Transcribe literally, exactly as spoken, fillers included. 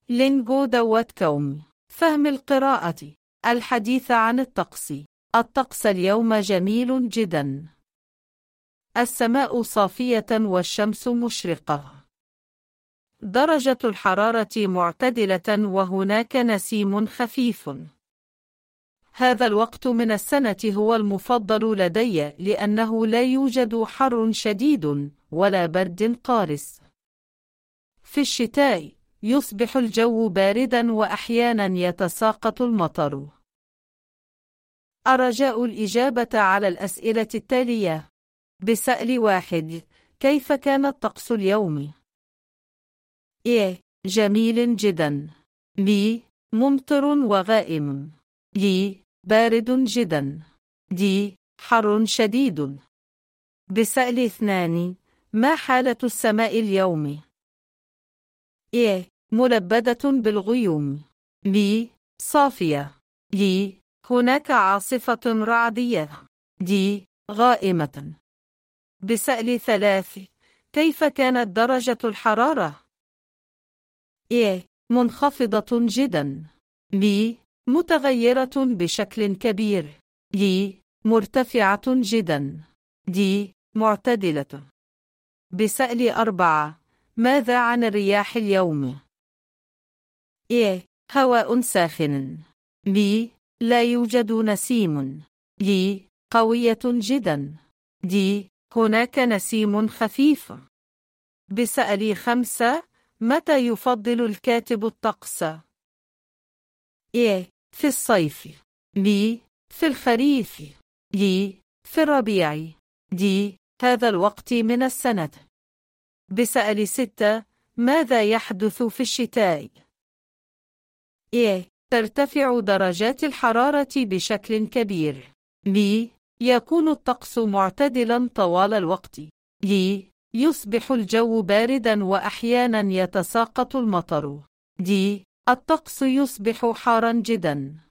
لينجو دوت كوم. فهم القراءة. الحديث عن الطقس. الطقس اليوم جميل جدا. السماء صافية والشمس مشرقة. درجة الحرارة معتدلة وهناك نسيم خفيف. هذا الوقت من السنة هو المفضل لدي لأنه لا يوجد حر شديد ولا برد قارس. في الشتاء يصبح الجو باردا وأحيانا يتساقط المطر. أرجاء الإجابة على الأسئلة التالية. بسؤال واحد: كيف كان الطقس اليوم؟ إيه جميل جدا. بي ممطر وغائم. لي بارد جدا. دي حر شديد. بسؤال اثنان: ما حالة السماء اليوم؟ إيه ملبدة بالغيوم. بي صافية. لي هناك عاصفة رعدية. دي غائمة. بسؤال ثلاث: كيف كانت درجة الحرارة؟ إيه منخفضة جدا. بي متغيرة بشكل كبير. لي مرتفعة جدا. دي معتدلة. بسؤال أربعة: ماذا عن الرياح اليوم؟ إيه هواء ساخن. بي لا يوجد نسيم. لي قوية جدا. دي هناك نسيم خفيف. بسؤال خمسة: متى يفضل الكاتب الطقس؟ إيه في الصيف. بي في الخريف. لي في الربيع. دي هذا الوقت من السنة. بسؤال ستة: ماذا يحدث في الشتاء؟ إيه ترتفع درجات الحرارة بشكل كبير. بي يكون الطقس معتدلا طوال الوقت. لي يصبح الجو باردا وأحيانا يتساقط المطر. دي الطقس يصبح حارا جدا.